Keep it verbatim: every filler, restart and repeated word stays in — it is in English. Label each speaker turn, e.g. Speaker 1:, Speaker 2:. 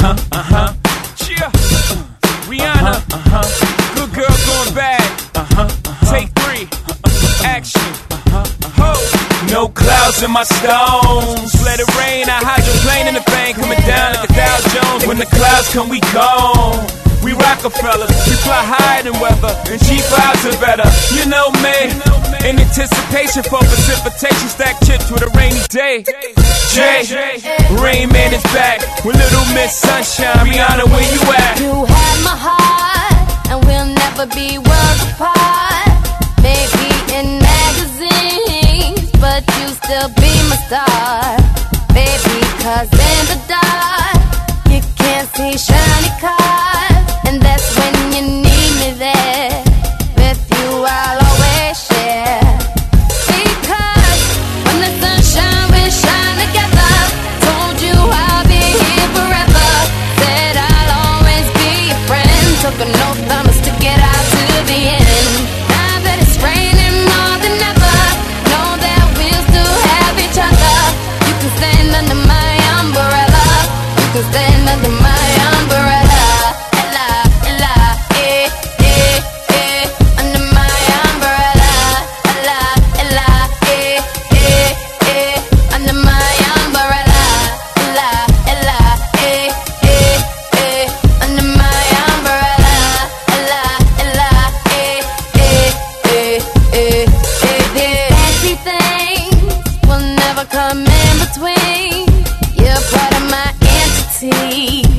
Speaker 1: Uh-huh, uh-huh. Yeah. Uh, Rihanna. Uh-huh, uh-huh. Good girl going bad. Uh-huh, uh-huh. Take three. Uh-huh, action. Uh-huh, uh-huh. Ho. No clouds in my stones. Let it rain. I hydroplane in the bank. Coming down like a Dow Jones. When the clouds come, we gone. We Rockefellers, we fly higher than weather, and G fives are better. You know me, in anticipation for precipitation, stack chips with a rainy day. Jay, Rain Man is back with Little Miss Sunshine. Rihanna, where you at?
Speaker 2: You have my heart, and we'll never be worlds apart. Maybe in magazines, but you still be my star. Baby, cause in the dark, you can't see shiny cars. And that's when you need me there. With you I'll always share. Because when the sun shines, we shine together. Told you I'll be here forever. Said I'll always be your friend. Took an oath, I'ma stick it out to the end. Now that it's raining more than ever, know that we'll still have each other. You can stand under my umbrella. You can stand under my umbrella. Come in between, you're part of my entity.